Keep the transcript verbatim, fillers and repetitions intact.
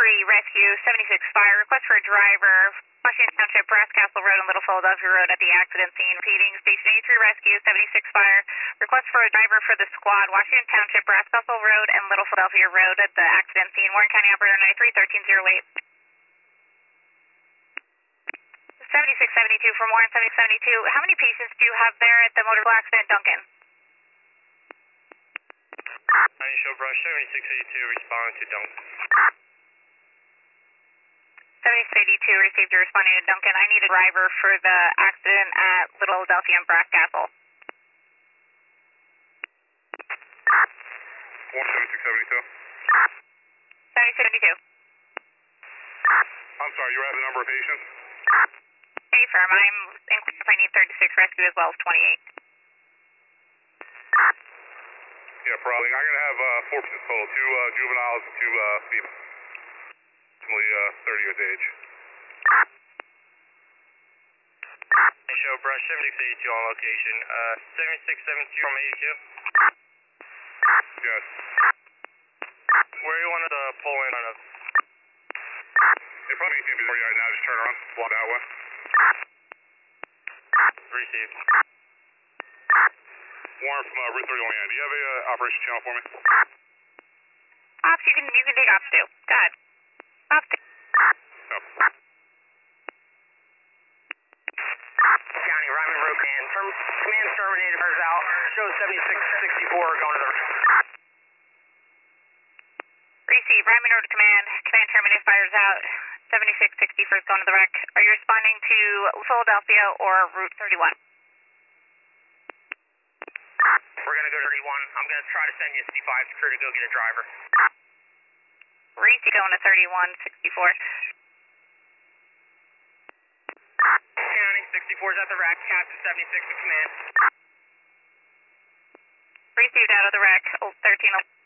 three Rescue, seventy-six Fire. Request for a driver, Washington Township, Brass Castle Road and Little Philadelphia Road at the accident scene. Repeating, Station eighty-three Rescue, seventy-six Fire. Request for a driver for the squad, Washington Township, Brass Castle Road and Little Philadelphia Road at the accident scene. Warren County Operator ninety-three, thirteen oh eight. seventy-six seventy-two from Warren, seventy-six seventy-two. How many patients do you have there at the motor vehicle accident, Duncan? I show brush seventy-six eighty-two, responding to Duncan. seventy-six eighty-two received a responding to Duncan. I need a driver for the accident at Little Philadelphia and Brass Castle. One seventy-six seventy-two. seventy-six seventy-two. I'm sorry, you have the number of patients? Hey, firm. I'm including if I need thirty-six rescue as well as twenty-eight. Yeah, probably. I'm going to have uh, four patients total, two uh, juveniles and two uh, females. Approximately uh, thirty years age. I show brush seventy-six eighty-two on location. Uh, seventy-six seventy-two from eighty-two? Yes. Where you wanted to pull in on us? Yeah, probably eighteen before you right now. Just turn around. Walk that way. Received. Warren from uh, Route thirty-one. Do you have a uh, operation channel for me? Ops, you can, you can take ops too. Go ahead. Ops. No. County, Ryman Road Command. Term, command terminated, cars out. Show seventy-six sixty-four going to the... Receive, Ryman Road Command. Command terminated, fires out. seventy-six sixty-four is going to the wreck. Are you responding to Philadelphia or Route thirty-one? We're going to go to thirty-one. I'm going to try to send you a C five crew to go get a driver. Reese going to thirty-one sixty-four. County, sixty-four is at the wreck. Captain seventy-six in command. Received out of the wreck, thirteen oh.